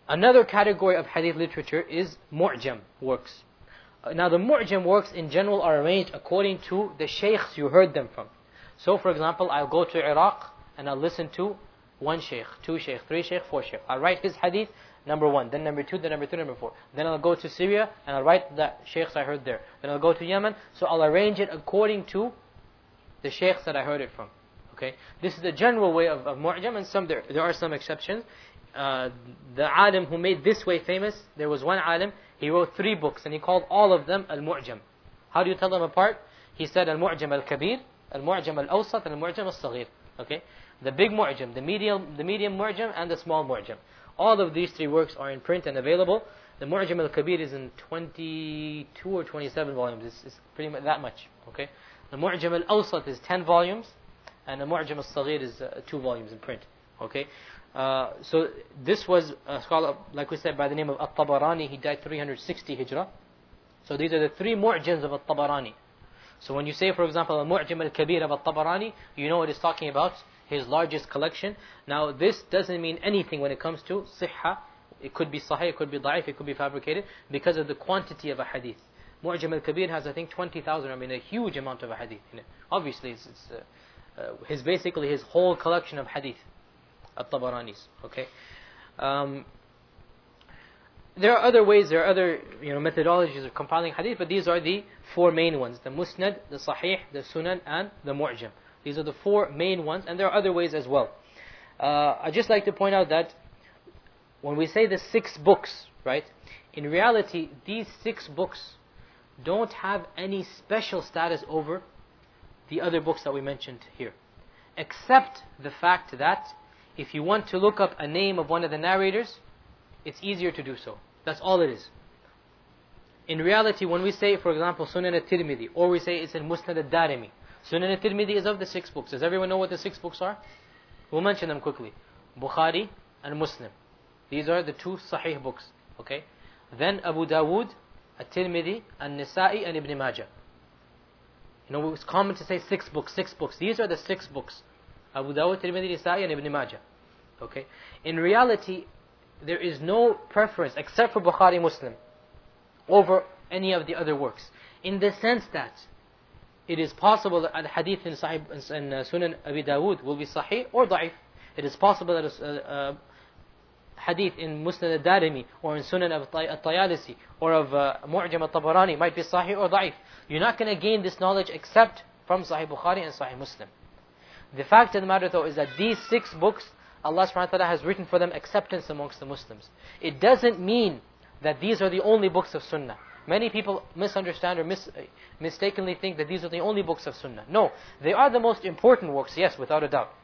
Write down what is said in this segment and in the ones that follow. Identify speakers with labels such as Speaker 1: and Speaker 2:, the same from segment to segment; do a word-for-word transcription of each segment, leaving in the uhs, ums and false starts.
Speaker 1: Another category of hadith literature is mu'jam works. Uh, Now the mu'jam works in general are arranged according to the shaykhs you heard them from. So for example, I'll go to Iraq and I'll listen to one shaykh, two shaykh, three shaykh, four shaykh. I'll write his hadith, number one, then number two, then number three, number four. Then I'll go to Syria and I'll write the shaykhs I heard there. Then I'll go to Yemen. So I'll arrange it according to the shaykhs that I heard it from. Okay, this is the general way of, of mu'jam, and some there, there are some exceptions. Uh, the alim who made this way famous, there was one alim, he wrote three books and he called all of them al-mu'jam. How do you tell them apart? He said al-mu'jam al-kabir, al-mu'jam al-awsat, and al-mu'jam al-saghir. Okay, the big mu'jam, the medium, the medium mu'jam, and the small mu'jam. All of these three works are in print and available. The mu'jam al-kabir is in twenty-two or twenty-seven volumes. It's, it's pretty much that much. Okay, the mu'jam al-awsat is ten volumes, and the mu'jam al-saghir is uh, two volumes in print. Okay. Uh, so this was a scholar, like we said, by the name of At-Tabarani. He died three hundred sixty Hijrah. So these are the three mu'jams of At-Tabarani. So when you say, for example, a mu'jam al-kabir of At-Tabarani, you know it is talking about his largest collection. Now this doesn't mean anything when it comes to sihha. It could be sahih, it could be da'if, it could be fabricated, because of the quantity of a hadith. Mu'jam al-kabir has, I think, twenty thousand, I mean a huge amount of a hadith in it. Obviously it's, it's uh, uh, his basically his whole collection of hadith. At-Tabaranis, okay. Um, there are other ways, there are other you know methodologies of compiling hadith, but these are the four main ones: the Musnad, the Sahih, the Sunan, and the Mu'jam. These are the four main ones, and there are other ways as well. Uh, I just like to point out that when we say the six books, right? In reality, these six books don't have any special status over the other books that we mentioned here, except the fact that if you want to look up a name of one of the narrators, it's easier to do so. That's all it is. In reality, when we say, for example, Sunan al-Tirmidhi, or we say it's in Musnad al-Darimi, Sunan al-Tirmidhi is of the six books. Does everyone know what the six books are? We'll mention them quickly. Bukhari and Muslim. These are the two Sahih books. Okay. Then Abu Dawood, al-Tirmidhi, al-Nisa'i, and Ibn Majah. You know, it's common to say six books, six books. These are the six books. Abu Dawud, Tirmidhi, Nisa'i, and Ibn Majah. Okay. In reality, there is no preference except for Bukhari, Muslim over any of the other works. In the sense that it is possible that a hadith in, Sahih, in uh, Sunan Abi Dawud will be Sahih or Da'if. It is possible that a uh, hadith in Musnad al-Darimi or in Sunan al-Tayalisi or of uh, Mu'jam al-Tabarani might be Sahih or Da'if. You're not going to gain this knowledge except from Sahih Bukhari and Sahih Muslim. The fact of the matter though is that these six books, Allah subhanahu wa ta'ala has written for them acceptance amongst the Muslims. It doesn't mean that these are the only books of Sunnah. Many people misunderstand or mis mistakenly think that these are the only books of Sunnah. No, they are the most important works, yes, without a doubt.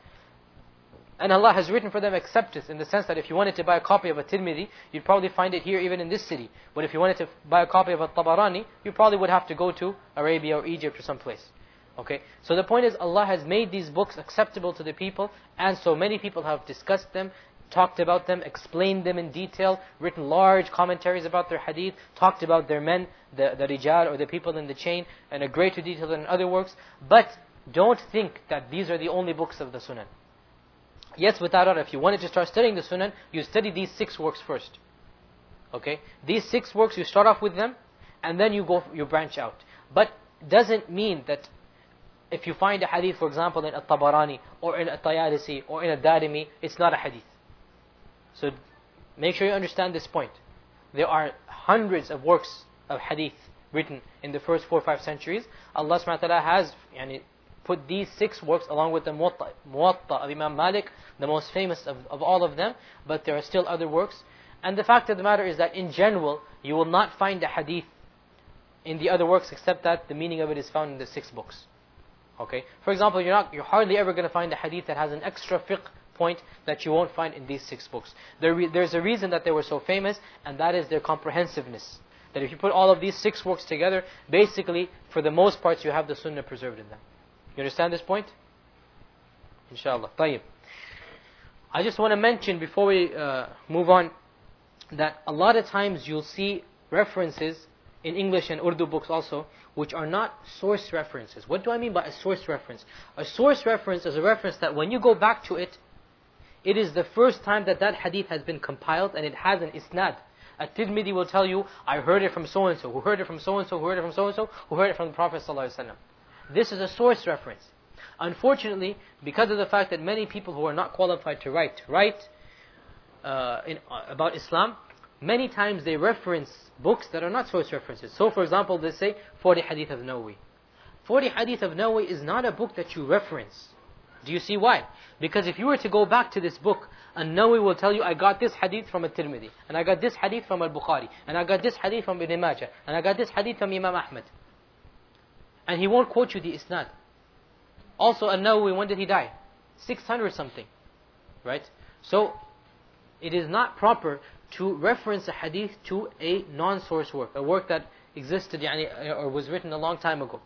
Speaker 1: And Allah has written for them acceptance in the sense that if you wanted to buy a copy of a Tirmidhi, you'd probably find it here even in this city. But if you wanted to buy a copy of a Tabarani, you probably would have to go to Arabia or Egypt or someplace. Okay, so the point is Allah has made these books acceptable to the people, and so many people have discussed them, talked about them, explained them in detail, written large commentaries about their hadith, talked about their men, the, the rijal or the people in the chain, in a greater detail than other works. But don't think that these are the only books of the Sunan. Yes, without doubt, if you wanted to start studying the Sunan, you study these six works first. Okay, these six works, you start off with them, and then you go, you branch out. But doesn't mean that if you find a hadith, for example, in At-Tabarani, or in At-Tayalisi, or in Ad-Darimi, it's not a hadith. So, make sure you understand this point. There are hundreds of works of hadith written in the first four or five centuries. Allah subhanahu wa ta'ala has yani, put these six works along with the Muwatta, Muwatta of Imam Malik, the most famous of, of all of them, but there are still other works. And the fact of the matter is that in general, you will not find a hadith in the other works except that the meaning of it is found in the six books. Okay. For example, you're not, you're hardly ever going to find a hadith that has an extra fiqh point that you won't find in these six books. There, there's a reason that they were so famous, and that is their comprehensiveness. That if you put all of these six works together, basically, for the most parts, you have the Sunnah preserved in them. You understand this point? Inshallah. Tayyib. I just want to mention before we uh, move on that a lot of times you'll see references in English and Urdu books also, which are not source references. What do I mean by a source reference? A source reference is a reference that when you go back to it, it is the first time that that hadith has been compiled and it has an isnad. At-Tirmidhi will tell you, I heard it from so-and-so, who heard it from so-and-so, who heard it from so-and-so, who heard it from the Prophet ﷺ. This is a source reference. Unfortunately, because of the fact that many people who are not qualified to write, write uh, in, uh, about Islam, many times they reference books that are not source references. So for example, they say forty Hadith of Nawawi. forty Hadith of Nawawi is not a book that you reference. Do you see why? Because if you were to go back to this book, An-Nawawi will tell you, I got this hadith from At-Tirmidhi, and I got this hadith from Al-Bukhari, and I got this hadith from Ibn Majah, and I got this hadith from Imam Ahmad. And he won't quote you the isnad. Also, An-Nawawi, when did he die? six hundred something. Right? So, it is not proper to reference a hadith to a non-source work, a work that existed yani, or was written a long time ago.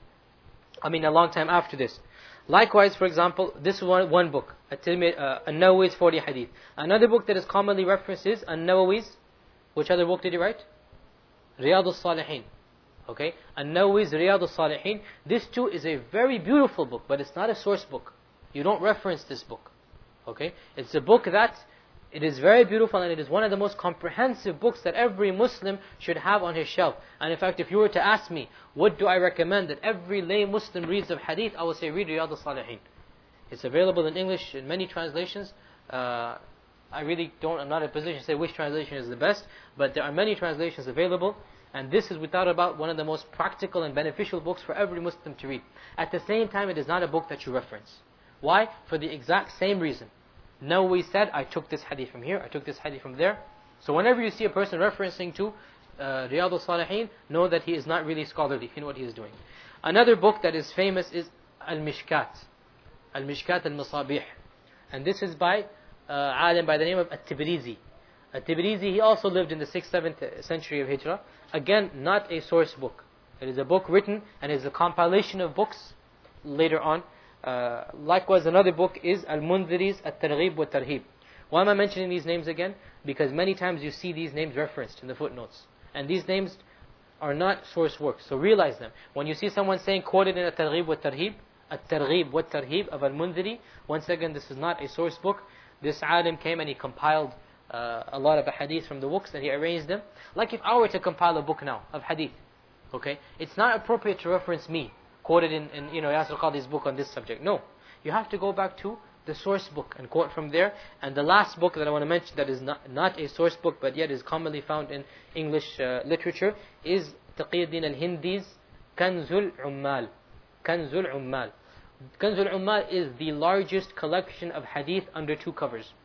Speaker 1: I mean, a long time after this. Likewise, for example, this one, one book, uh, An-Nawawi's forty Hadith. Another book that is commonly referenced is An-Nawawi's, which other book did he write? Riyadh al-Salihin. Okay? An-Nawawi's Riyadh al-Salihin. This too is a very beautiful book, but it's not a source book. You don't reference this book. Okay? It's a book that, it is very beautiful and it is one of the most comprehensive books that every Muslim should have on his shelf. And in fact, if you were to ask me, what do I recommend that every lay Muslim reads of hadith, I would say read Riyadh al-Salihin. It's available in English in many translations. Uh, I really don't, I'm not in a position to say which translation is the best, but there are many translations available. And this is without a doubt one of the most practical and beneficial books for every Muslim to read. At the same time, it is not a book that you reference. Why? For the exact same reason. Nawawi said, I took this hadith from here, I took this hadith from there. So whenever you see a person referencing to uh, Riyadh al-Salihin, know that he is not really scholarly in what he is doing. Another book that is famous is Al-Mishkat. Al-Mishkat al-Masabih. And this is by uh, alim by the name of At-Tibrizi. At-Tibrizi, he also lived in the sixth, seventh century of Hijrah. Again, not a source book. It is a book written and is a compilation of books later on. Uh, likewise, another book is Al-Mundhiri's At-Targhib wa Tarhib. Why am I mentioning these names again? Because many times you see these names referenced in the footnotes. And these names are not source works, so realize them. When you see someone saying, quoted in At-Targhib wa Tarhib, At-Targhib wa Tarhib of Al-Mundhiri, once again, this is not a source book. This alim came and he compiled uh, a lot of hadith from the books and he arranged them. Like if I were to compile a book now of hadith, okay, it's not appropriate to reference me, quoted in, in you know, Yasir Qadhi's book on this subject. No. You have to go back to the source book and quote from there. And the last book that I want to mention that is not, not a source book but yet is commonly found in English uh, literature is Taqiyuddin al-Hindi's Kanzul Ummal. Kanzul Ummal. Kanzul Ummal is the largest collection of hadith under two covers.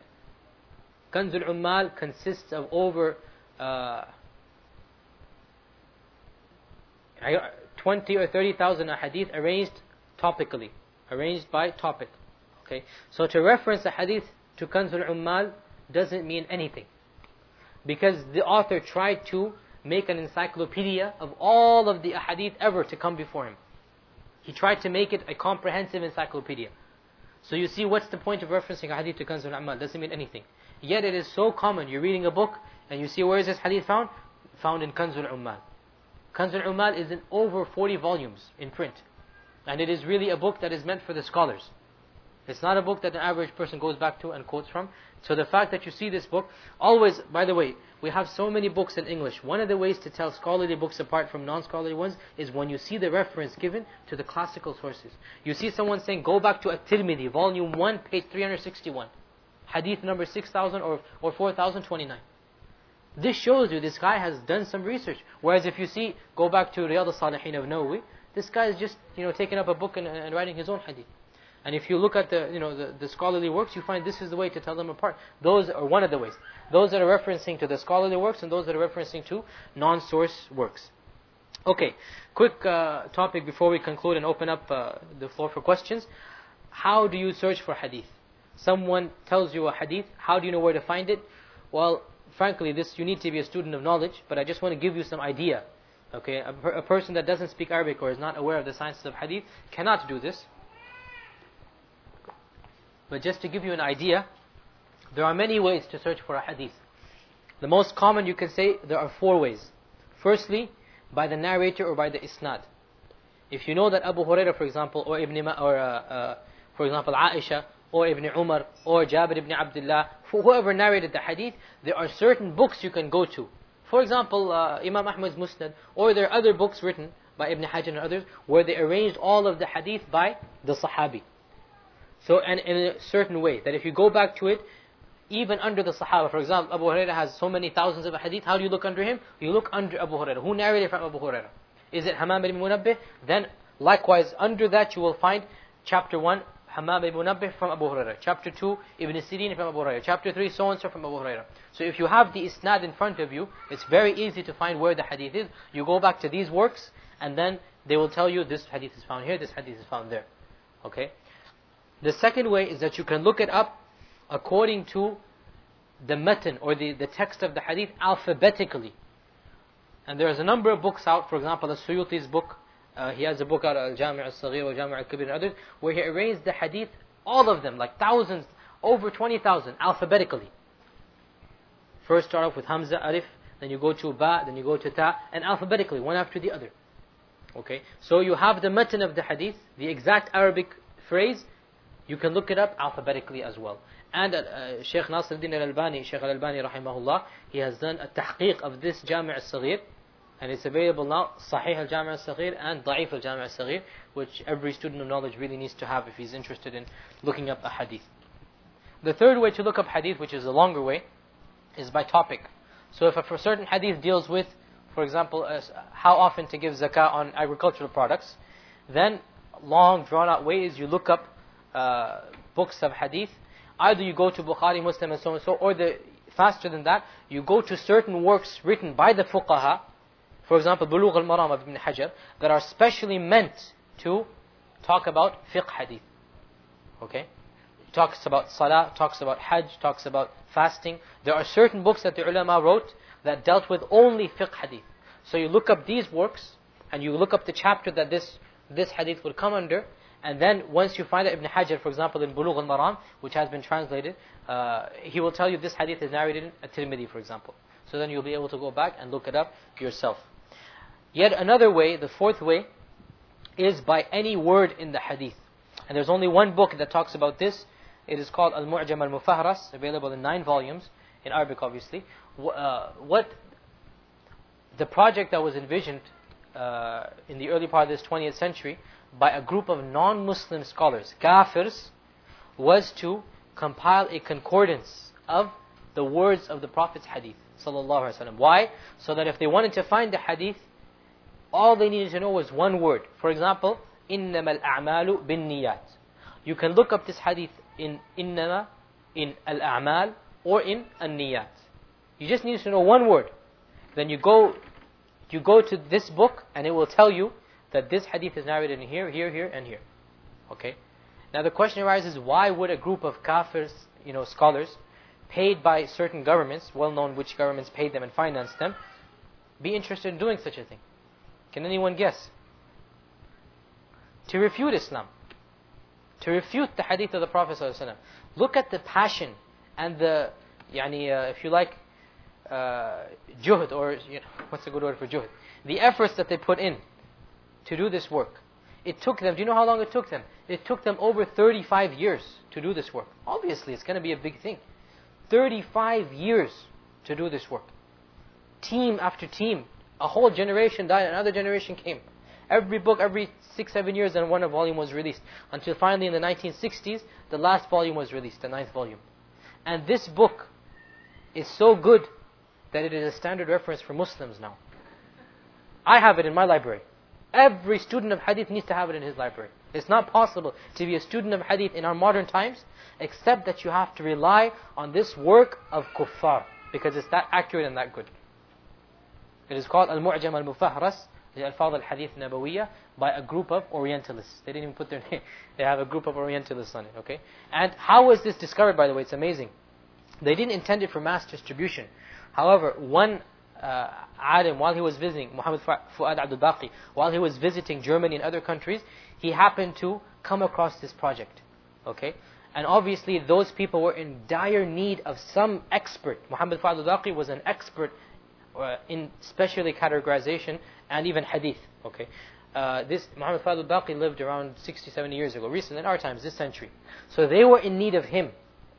Speaker 1: Kanzul Ummal consists of over uh, twenty or thirty thousand hadith arranged topically, arranged by topic. Okay, so to reference a hadith to Kanzul Ummal doesn't mean anything, because the author tried to make an encyclopedia of all of the hadith ever to come before him. He tried to make it a comprehensive encyclopedia. So you see, what's the point of referencing a hadith to Kanzul Ummal? Doesn't mean anything. Yet it is so common. You're reading a book and you see, where is this hadith found? Found in Kanzul Ummal. Kanzul Ummal is in over forty volumes in print. And it is really a book that is meant for the scholars. It's not a book that an average person goes back to and quotes from. So the fact that you see this book, always, by the way, we have so many books in English. One of the ways to tell scholarly books apart from non-scholarly ones is when you see the reference given to the classical sources. You see someone saying, go back to At-Tirmidhi, volume one, page three hundred sixty-one. Hadith number six thousand or, or four thousand twenty-nine. This shows you this guy has done some research. Whereas if you see, go back to Riyadh al-Salihin of Nawawi, this guy is just, you know, taking up a book and, and writing his own hadith. And if you look at the, you know, the, the scholarly works, you find this is the way to tell them apart. Those are one of the ways. Those that are referencing to the scholarly works and those that are referencing to non-source works. Okay, quick uh, topic before we conclude and open up uh, the floor for questions. How do you search for hadith? Someone tells you a hadith, how do you know where to find it? Well, frankly, this you need to be a student of knowledge, but I just want to give you some idea. Okay, a, a person that doesn't speak Arabic or is not aware of the sciences of hadith cannot do this. But just to give you an idea, there are many ways to search for a hadith. The most common, you can say, there are four ways. Firstly, by the narrator or by the isnad. If you know that Abu Hurairah, for example, or Ibn Ma, or uh, uh, for example, Aisha, or Ibn Umar, or Jabir ibn Abdullah, whoever narrated the hadith, there are certain books you can go to. For example, uh, Imam Ahmad's Musnad, or there are other books written by Ibn Hajar and others, where they arranged all of the hadith by the Sahabi. So, and in a certain way, that if you go back to it, even under the Sahaba, for example, Abu Hurairah has so many thousands of hadith, how do you look under him? You look under Abu Hurairah. Who narrated from Abu Hurairah? Is it Hammam ibn Munabbih? Then, likewise, under that you will find chapter one, Hammam ibn Munabbih from Abu Hurairah. Chapter two, Ibn Sirin from Abu Hurairah. Chapter three, so and so from Abu Hurairah. So if you have the isnad in front of you, it's very easy to find where the hadith is. You go back to these works, and then they will tell you this hadith is found here, this hadith is found there. Okay? The second way is that you can look it up according to the matan, or the, the text of the hadith, alphabetically. And there's a number of books out, for example, As-Suyuti's book, uh, he has a book out, Al-Jami' Al-Saghir or Jami' Al-Kabir and others, where he arranged the hadith, all of them, like thousands, over twenty thousand, alphabetically. First start off with Hamza, Alif, then you go to Ba, then you go to Ta, and alphabetically, one after the other. Okay, so you have the matan of the hadith, the exact Arabic phrase, you can look it up alphabetically as well. And uh, Shaykh Nasiruddin al-Albani, Shaykh al-Albani rahimahullah, he has done a tahqiq of this Jami' al-Saghir, and it's available now, Sahih al-Jami' al-Saghir and Da'if al-Jami' al-Saghir, which every student of knowledge really needs to have if he's interested in looking up a hadith. The third way to look up hadith, which is a longer way, is by topic. So if a certain hadith deals with, for example, uh, how often to give zakah on agricultural products, then long drawn out way is you look up uh, books of hadith. Either you go to Bukhari, Muslim and so and so, or the faster than that, you go to certain works written by the fuqaha, for example, Bulugh al-Maram of Ibn Hajar, that are specially meant to talk about fiqh hadith. Okay? It talks about salah, talks about hajj, talks about fasting. There are certain books that the ulama wrote that dealt with only fiqh hadith. So you look up these works, and you look up the chapter that this, this hadith would come under, and then once you find that Ibn Hajar, for example, in Bulugh al-Maram, which has been translated, uh, he will tell you this hadith is narrated in At-Tirmidhi, for example. So then you'll be able to go back and look it up yourself. Yet another way, the fourth way, is by any word in the hadith. And there's only one book that talks about this. It is called Al-Mu'jam Al-Mufahras, available in nine volumes, in Arabic obviously. Uh, what the project that was envisioned uh, in the early part of this twentieth century by a group of non-Muslim scholars, kafirs, was to compile a concordance of the words of the Prophet's hadith, sallallahu alaihi wasallam. Why? So that if they wanted to find the hadith, all they needed to know was one word. For example, إِنَّمَا الْأَعْمَالُ بِالنِّيَّاتِ. You can look up this hadith in إِنَّمَا, in al-a'mal, or in an-niyat. You just need to know one word. Then you go, you go to this book, and it will tell you that this hadith is narrated in here, here, here, and here. Okay? Now the question arises, why would a group of kafirs, you know, scholars, paid by certain governments, well known which governments paid them and financed them, be interested in doing such a thing? Can anyone guess? To refute Islam. To refute the hadith of the Prophet ﷺ. Look at the passion and the, yani, uh, if you like, uh, juhd, or you know, what's a good word for juhd? The efforts that they put in to do this work. It took them, do you know how long it took them? It took them over thirty-five years to do this work. Obviously, it's going to be a big thing. thirty-five years to do this work. Team after team. A whole generation died, another generation came. Every book, every six, seven years, and one volume was released. Until finally in the nineteen sixties, the last volume was released, the ninth volume. And this book is so good that it is a standard reference for Muslims now. I have it in my library. Every student of hadith needs to have it in his library. It's not possible to be a student of hadith in our modern times, except that you have to rely on this work of kuffar, because it's that accurate and that good. It is called Al-Mu'jam Al-Mufahras, the Alfaz Al-Hadith Nabawiyya, by a group of Orientalists. They didn't even put their name. They have a group of Orientalists on it, okay? And how was this discovered, by the way? It's amazing. They didn't intend it for mass distribution. However, one uh, alim, while he was visiting, Muhammad Fuad Abdul Baqi, while he was visiting Germany and other countries, he happened to come across this project, okay? And obviously, those people were in dire need of some expert. Muhammad Fuad Abdul Baqi was an expert Uh, in especially categorization and even hadith. Okay, uh, this Muhammad Fadl Baqi lived around sixty, seventy years ago, recent in our times, this century. So they were in need of him.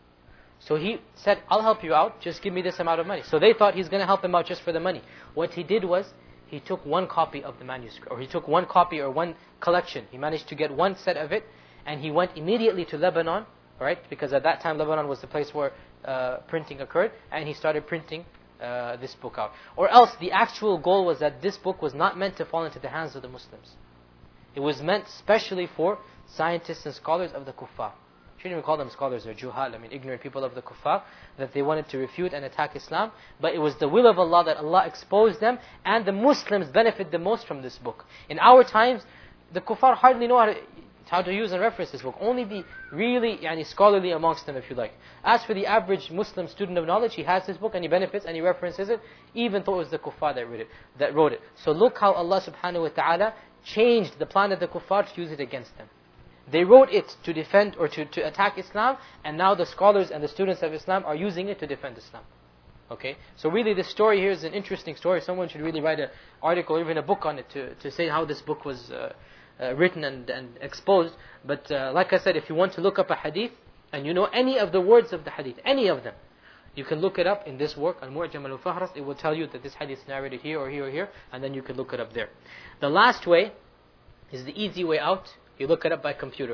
Speaker 1: So he said, I'll help you out, just give me this amount of money. So they thought he's going to help them out just for the money. What he did was, he took one copy of the manuscript, or he took one copy or one collection. He managed to get one set of it, and he went immediately to Lebanon, right? Because at that time Lebanon was the place where uh, printing occurred, and he started printing uh, this book out. Or else the actual goal was that this book was not meant to fall into the hands of the Muslims. It was meant specially for scientists and scholars of the kuffar. Shouldn't even call them scholars or juhal, I mean ignorant people of the kuffar, that they wanted to refute and attack Islam. But it was the will of Allah that Allah exposed them, and the Muslims benefit the most from this book. In our times, the kuffar hardly know how to, how to use and reference this book. Only the really yani, scholarly amongst them, if you like. As for the average Muslim student of knowledge, he has this book and he benefits and he references it, even though it was the kuffar that wrote it. That wrote it. So look how Allah subhanahu wa ta'ala changed the plan of the kuffar to use it against them. They wrote it to defend or to, to attack Islam, and now the scholars and the students of Islam are using it to defend Islam. Okay? So really this story here is an interesting story. Someone should really write an article or even a book on it to, to say how this book was uh, uh, written and, and exposed. But uh, like I said, if you want to look up a hadith, and you know any of the words of the hadith, any of them, you can look it up in this work, Al-Mu'jam Al-Fahras. It will tell you that this hadith is narrated here or here or here, and then you can look it up there. The last way is the easy way out. You look it up by computer.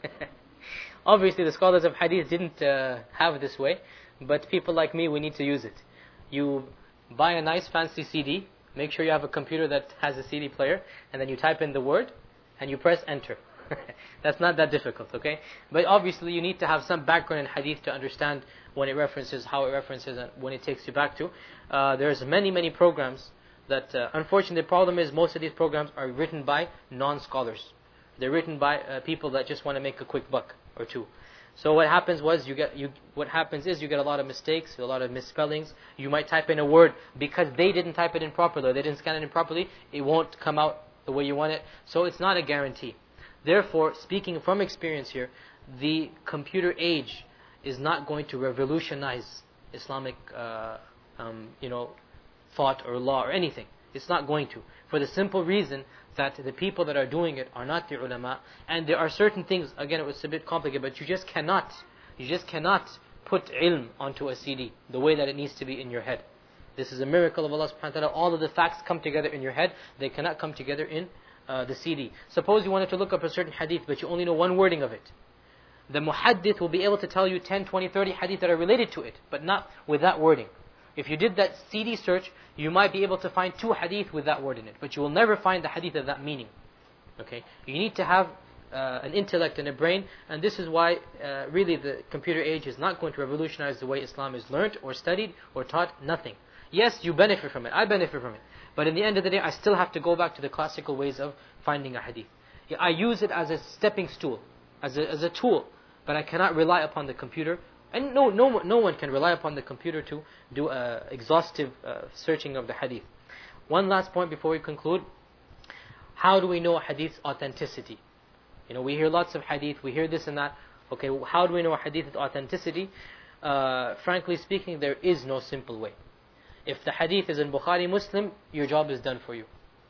Speaker 1: Obviously, the scholars of hadith didn't uh, have this way, but people like me, we need to use it. You buy a nice fancy C D, make sure you have a computer that has a C D player, and then you type in the word, and you press enter. That's not that difficult, okay? But obviously, you need to have some background in hadith to understand when it references, how it references, and when it takes you back to. Uh, there's many, many programs that, uh, unfortunately, the problem is most of these programs are written by non-scholars. They're written by uh, people that just want to make a quick buck or two. So what happens was you get you. What happens is you get a lot of mistakes, a lot of misspellings. You might type in a word because they didn't type it in properly, or they didn't scan it in properly. It won't come out the way you want it. So it's not a guarantee. Therefore, speaking from experience here, the computer age is not going to revolutionize Islamic, uh, um, you know, thought or law or anything. It's not going to, for the simple reason that the people that are doing it are not the ulama, and there are certain things, again it was a bit complicated, but you just cannot, you just cannot put ilm onto a C D the way that it needs to be in your head. This is a miracle of Allah subhanahu wa ta'ala. All of the facts come together in your head, they cannot come together in uh, the C D. Suppose you wanted to look up a certain hadith, but you only know one wording of it. The muhaddith will be able to tell you ten, twenty, thirty hadith that are related to it, but not with that wording. If you did that C D search, you might be able to find two hadith with that word in it, but you will never find the hadith of that meaning. Okay? You need to have uh, an intellect and a brain, and this is why uh, really the computer age is not going to revolutionize the way Islam is learnt or studied or taught. Nothing. Yes, you benefit from it. I benefit from it. But in the end of the day, I still have to go back to the classical ways of finding a hadith. Yeah, I use it as a stepping stool, as a, as a tool, but I cannot rely upon the computer. And no, no, no one can rely upon the computer to do uh, exhaustive uh, searching of the hadith. One last point before we conclude. How do we know hadith's authenticity? You know, we hear lots of hadith, we hear this and that. Okay, how do we know hadith's authenticity? Uh, frankly speaking, there is no simple way. If the hadith is in Bukhari, Muslim, your job is done for you.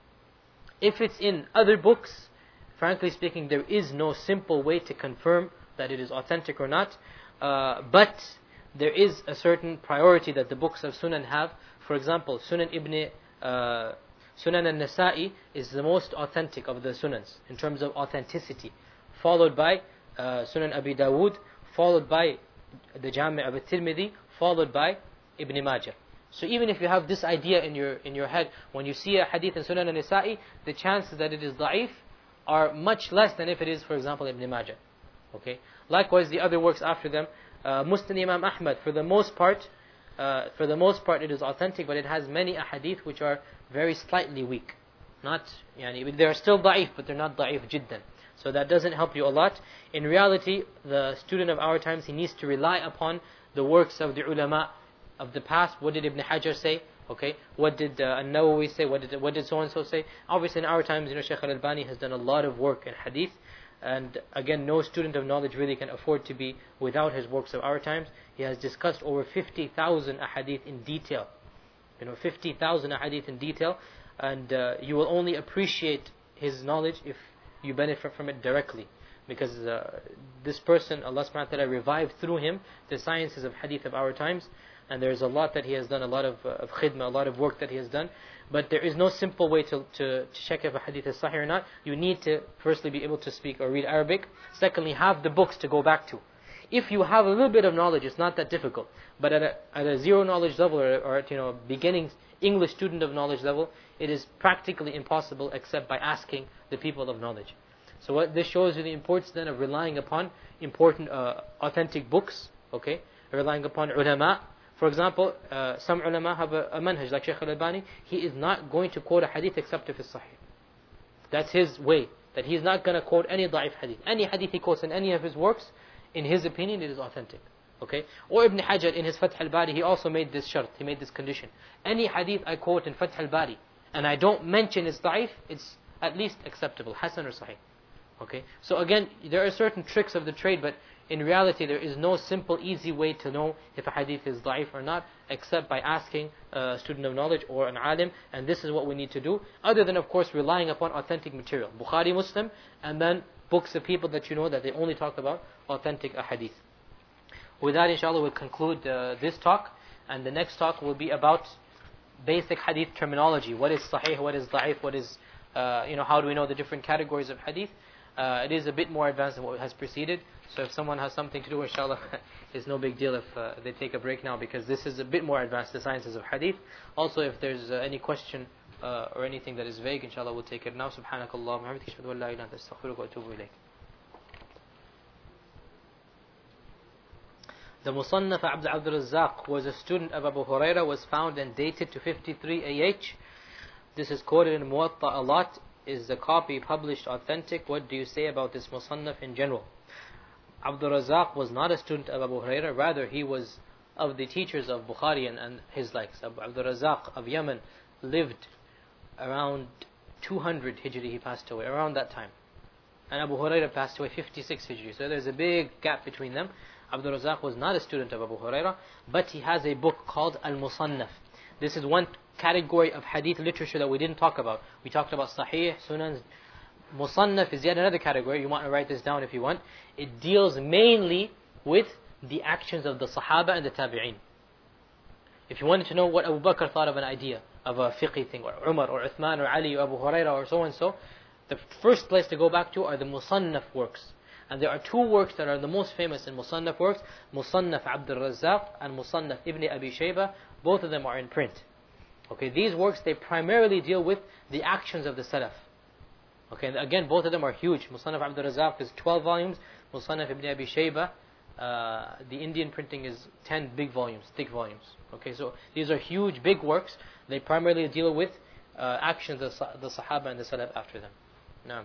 Speaker 1: If it's in other books, frankly speaking, there is no simple way to confirm that it is authentic or not. Uh, but there is a certain priority that the books of Sunan have. For example, Sunan Ibn uh, Sunan al-Nasa'i is the most authentic of the Sunans in terms of authenticity, followed by uh, Sunan Abi Dawood, followed by the Jami' of al-Tirmidhi, followed by Ibn Majah. So even if you have this idea in your in your head, when you see a hadith in Sunan al-Nasa'i, the chances that it is da'if are much less than if it is, for example, Ibn Majah. Okay. Likewise, the other works after them, uh, Musnad Imam Ahmad, for the most part, uh, for the most part, it is authentic, but it has many ahadith which are very slightly weak. Not, yani, they are still da'if, but they're not da'if jiddan. So that doesn't help you a lot. In reality, the student of our times, he needs to rely upon the works of the ulama of the past. What did Ibn Hajar say? Okay. What did uh, An-Nawawi say? What did what did so and so say? Obviously, in our times, you know, Shaykh Al-Albani has done a lot of work in hadith. And again, no student of knowledge really can afford to be without his works of our times. He has discussed over fifty thousand ahadith in detail. You know, fifty thousand ahadith in detail. And uh, you will only appreciate his knowledge if you benefit from it directly. Because uh, this person, Allah subhanahu wa ta'ala revived through him the sciences of hadith of our times. And there's a lot that he has done, a lot of, uh, of khidmah, a lot of work that he has done. But there is no simple way to, to, to check if a hadith is sahih or not. You need to firstly be able to speak or read Arabic. Secondly, have the books to go back to. If you have a little bit of knowledge, it's not that difficult. But at a, at a zero knowledge level, or, or at, you know, beginning English student of knowledge level, it is practically impossible except by asking the people of knowledge. So what this shows you the importance then of relying upon important, uh, authentic books, okay? Relying upon ulama. For example, uh, some ulama have a, a manhaj, like Shaykh al-Albani. He is not going to quote a hadith except if it's sahih. That's his way. That he's not going to quote any da'if hadith. Any hadith he quotes in any of his works, in his opinion, it is authentic. Okay? Or Ibn Hajar in his Fath al-Bari, he also made this shart, he made this condition. Any hadith I quote in Fath al-Bari, and I don't mention it's da'if, it's at least acceptable, hasan or sahih. Okay? So again, there are certain tricks of the trade, but in reality there is no simple, easy way to know if a hadith is da'if or not, except by asking a student of knowledge or an alim, and this is what we need to do, other than of course relying upon authentic material. Bukhari, Muslim, and then books of people that you know that they only talk about authentic hadith. With that, inshallah, we'll conclude uh, this talk, and the next talk will be about basic hadith terminology. What is sahih, what is da'if, what is, uh, you know, how do we know the different categories of hadith? Uh, it is a bit more advanced than what has preceded. So if someone has something to do, inshallah, it's no big deal if uh, they take a break now, because this is a bit more advanced, the sciences of hadith. Also, if there's uh, any question uh, or anything that is vague, inshallah, we'll take it now. Subhanakallah wa bihamdika, ashhadu an la ilaha illa anta, astaghfiruka wa atubu ilayk. The Musannaf Abd al-Razzaq was a student of Abu Huraira, was found and dated to fifty-three A H. This is quoted in Muwatta a lot. Is the copy published authentic? What do you say about this Musannaf in general? Abdul Razzaq was not a student of Abu Huraira, rather he was of the teachers of Bukhari and, and his likes. Abdul Razzaq of Yemen lived around two hundred Hijri, he passed away, around that time. And Abu Huraira passed away fifty-six Hijri, so there's a big gap between them. Abdul Razzaq was not a student of Abu Huraira, but he has a book called Al-Musannaf. This is one category of hadith literature that we didn't talk about. We talked about Sahih, Sunan. Musannaf is yet another category. You want to write this down if you want. It deals mainly with the actions of the Sahaba and the Tabi'een. If you wanted to know what Abu Bakr thought of an idea, of a fiqhi thing, or Umar, or Uthman, or Ali, or Abu Huraira, or so and so, the first place to go back to are the Musannaf works. And there are two works that are the most famous in Musannaf works, Musannaf Abdul Razzaq and Musannaf Ibn Abi Shayba. Both of them are in print. Okay, these works, they primarily deal with the actions of the Salaf. Okay, and again, both of them are huge. Musannaf Abdul Razzaq is twelve volumes. Musannaf Ibn Abi Shayba, uh, the Indian printing is ten big volumes, thick volumes. Okay, so these are huge, big works. They primarily deal with uh, actions of the Sahaba and the Salaf after them. Now,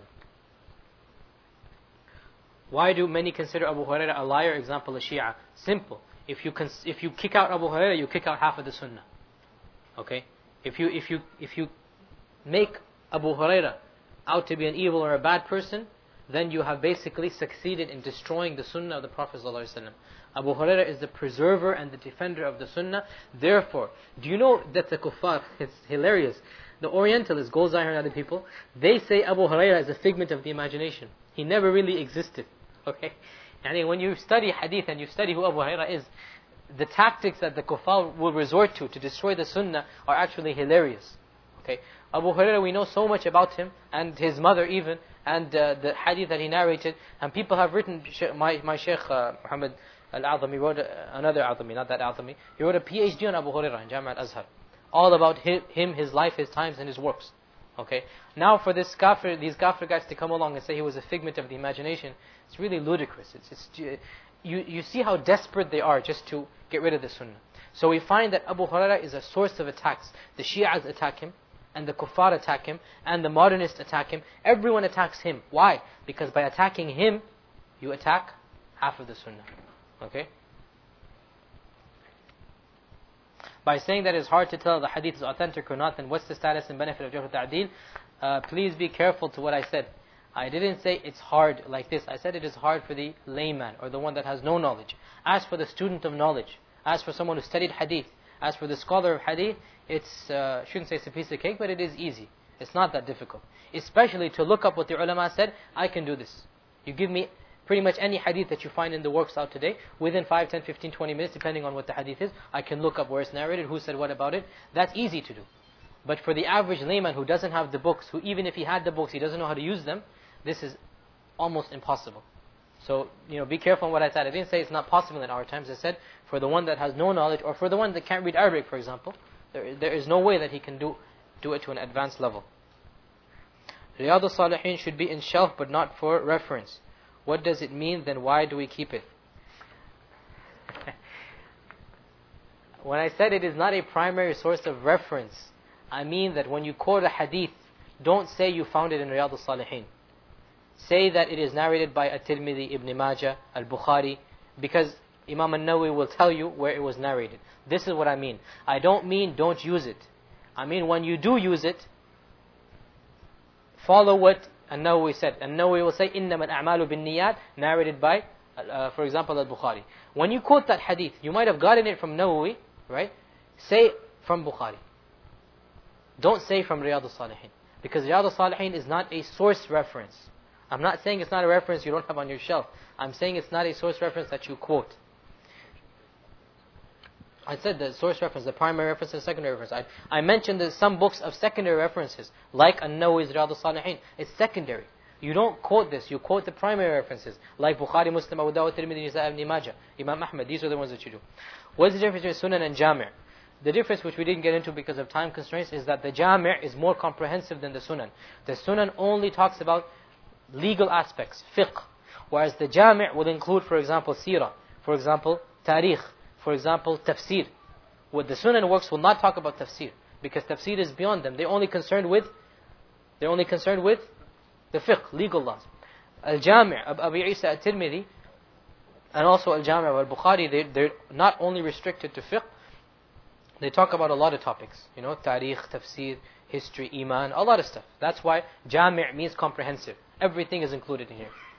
Speaker 1: why do many consider Abu Huraira a liar? Example, a Shia. Simple. If you cons- if you kick out Abu Huraira, you kick out half of the Sunnah. Okay, if you if you if you make Abu Huraira out to be an evil or a bad person, then you have basically succeeded in destroying the Sunnah of the Prophet ﷺ. Abu Huraira is the preserver and the defender of the Sunnah. Therefore, do you know that the kuffar, it's hilarious, the Orientalists, Golzahir and other people, they say Abu Huraira is a figment of the imagination. He never really existed. Okay, and when you study hadith and you study who Abu Huraira is, the tactics that the kuffar will resort to to destroy the Sunnah are actually hilarious. Okay, Abu Huraira, we know so much about him and his mother even, and uh, the hadith that he narrated, and people have written. My my Shaykh uh, Muhammad Al-A'zami wrote uh, another A'zami, not that A'zami. He wrote a PhD on Abu Huraira in Jami' al-Azhar, all about him, him, his life, his times, and his works. Okay, now for this kafir, these kafir guys to come along and say he was a figment of the imagination, it's really ludicrous. It's it's you you see how desperate they are just to get rid of the Sunnah. So we find that Abu Huraira is a source of attacks. The Shi'as attack him, and the kuffar attack him, and the modernists attack him. Everyone attacks him. Why? Because by attacking him, you attack half of the Sunnah. Okay? By saying that it's hard to tell the hadith is authentic or not, then what's the status and benefit of Jarh al-Ta'deel? Uh, please be careful to what I said. I didn't say it's hard like this. I said it is hard for the layman, or the one that has no knowledge. As for the student of knowledge, as for someone who studied hadith, as for the scholar of hadith, it's, uh, shouldn't say it's a piece of cake, but it is easy. It's not that difficult. Especially to look up what the ulama said, I can do this. You give me pretty much any hadith that you find in the works out today, within five, ten, fifteen, twenty minutes, depending on what the hadith is, I can look up where it's narrated, who said what about it. That's easy to do. But for the average layman who doesn't have the books, who even if he had the books, he doesn't know how to use them, this is almost impossible. So, you know, be careful on what I said. I didn't say it's not possible in our times. I said, for the one that has no knowledge, or for the one that can't read Arabic, for example, there, there is no way that he can do, do it to an advanced level. Riyadh al-Salihin should be in shelf, but not for reference. What does it mean, then why do we keep it? When I said it is not a primary source of reference, I mean that when you quote a hadith, don't say you found it in Riyadh al-Salihin. Say that it is narrated by At-Tirmidhi, Ibn Majah, Al-Bukhari, because Imam An-Nawawi will tell you where it was narrated. This is what I mean. I don't mean don't use it. I mean when you do use it, follow what An-Nawawi said. An-Nawawi will say, إِنَّمَا الْأَعْمَالُ بِالنِّيَّاتِ, narrated by, uh, for example, Al-Bukhari. When you quote that hadith, you might have gotten it from Nawawi, right? Say from Bukhari. Don't say from Riyadh al-Salihin. Because Riyadh al-Salihin is not a source reference. I'm not saying it's not a reference you don't have on your shelf. I'm saying it's not a source reference that you quote. I said the source reference, the primary reference and the secondary reference. I, I mentioned that some books of secondary references, like An-Nawawi's Riyadh al-Salihin. It's secondary. You don't quote this, you quote the primary references, like Bukhari, Muslim, Abu Dawud, Tirmidhi, Nisa, Ibn Majah, Imam Ahmad. These are the ones that you do. What's the difference between Sunan and Jami'? The difference, which we didn't get into because of time constraints, is that the Jami' is more comprehensive than the Sunan. The Sunan only talks about legal aspects, fiqh. Whereas the Jami' will include, for example, seerah, for example, tarikh, for example, tafsir. What the Sunan works will not talk about tafsir, because tafsir is beyond them. They're only concerned with, they're only concerned with the fiqh, legal laws. Al-Jami' of Abu Isa At-Tirmidhi, and also Al-Jami' of Al-Bukhari, they, they're not only restricted to fiqh, they talk about a lot of topics, you know, tarikh, tafsir, history, iman, a lot of stuff. That's why Jami' means comprehensive. Everything is included in here.